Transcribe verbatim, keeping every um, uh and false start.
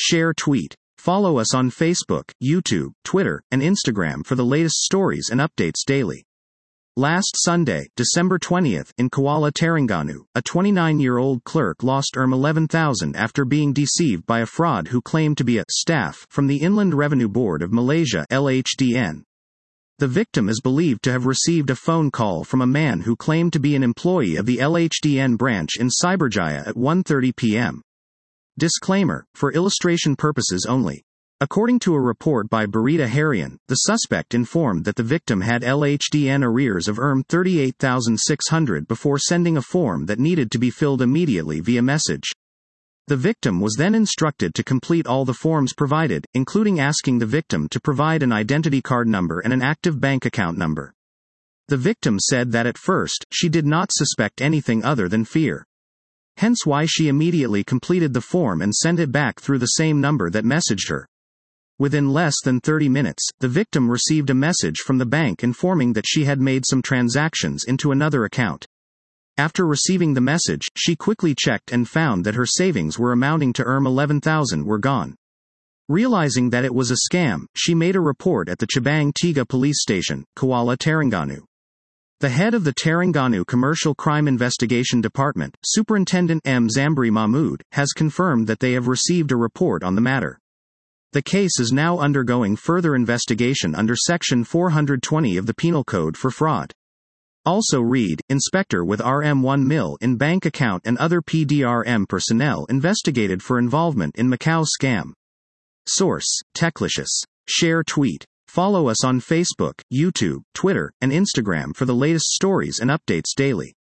share, tweet. Follow us on Facebook, YouTube, Twitter, and Instagram for the latest stories and updates daily. Last Sunday, December twentieth, in Kuala Terengganu, a twenty-nine-year-old clerk lost eleven thousand after being deceived by a fraud who claimed to be a staff from the Inland Revenue Board of Malaysia (L H D N). The victim is believed to have received a phone call from a man who claimed to be an employee of the L H D N branch in Cyberjaya at one thirty p m Disclaimer, for illustration purposes only. According to a report by Berita Harian, the suspect informed that the victim had L H D N arrears of thirty-eight thousand six hundred before sending a form that needed to be filled immediately via message. The victim was then instructed to complete all the forms provided, including asking the victim to provide an identity card number and an active bank account number. The victim said that at first, she did not suspect anything other than fear. Hence why she immediately completed the form and sent it back through the same number that messaged her. Within less than thirty minutes, the victim received a message from the bank informing that she had made some transactions into another account. After receiving the message, she quickly checked and found that her savings were amounting to eleven thousand were gone. Realizing that it was a scam, she made a report at the Cabang Tiga police station, Kuala Terengganu. The head of the Terengganu Commercial Crime Investigation Department, Superintendent M. Zambri Mahmood, has confirmed that they have received a report on the matter. The case is now undergoing further investigation under Section four hundred twenty of the Penal Code for fraud. Also read, Inspector with R M one mil in bank account and other P D R M personnel investigated for involvement in Macau scam. Source, Techlicious. Share, tweet. Follow us on Facebook, YouTube, Twitter, and Instagram for the latest stories and updates daily.